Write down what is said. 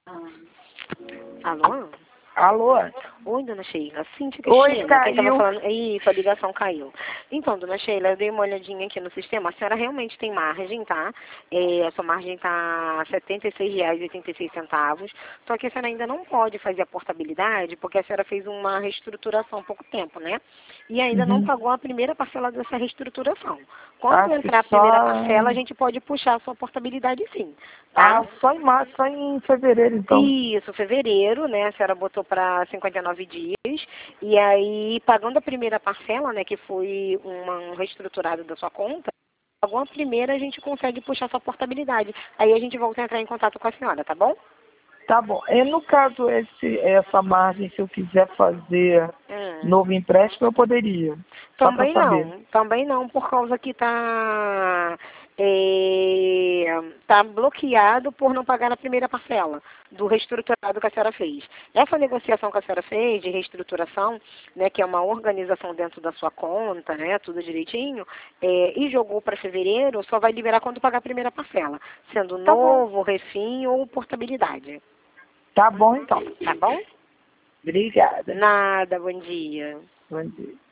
Alô? Alô? Oi, dona Sheila. Cíntia Oi, Cristina. Quem caiu. tava falando? Isso, a ligação caiu. Então, dona Sheila, eu dei uma olhadinha aqui no sistema. A senhora realmente tem margem, tá? A sua margem tá R$ 76,86. Só que a senhora ainda não pode fazer a portabilidade, porque a senhora fez uma reestruturação há pouco tempo, né? E ainda não pagou a primeira parcela dessa reestruturação. Quando Acho que entrar a só... primeira parcela, a gente pode puxar a sua portabilidade sim, tá? só em março, só em fevereiro, então. Isso, fevereiro, né? A senhora botou para 59 dias. E aí, pagando a primeira parcela, né? Que foi um reestruturado da sua conta, pagou a primeira, a gente consegue puxar sua portabilidade. Aí a gente volta a entrar em contato com a senhora, tá bom? Tá bom. E no caso, essa margem, se eu quiser fazer novo empréstimo, eu poderia. Só para saber. Também não, por causa que tá bloqueado por não pagar a primeira parcela do reestruturado que a senhora fez. Essa negociação que a senhora fez de reestruturação, né, que é uma organização dentro da sua conta, né, tudo direitinho, e jogou para fevereiro, só vai liberar quando pagar a primeira parcela, sendo Tá bom. novo, refim ou portabilidade. Tá bom, então. Tá bom? Obrigada. Nada, bom dia. Bom dia.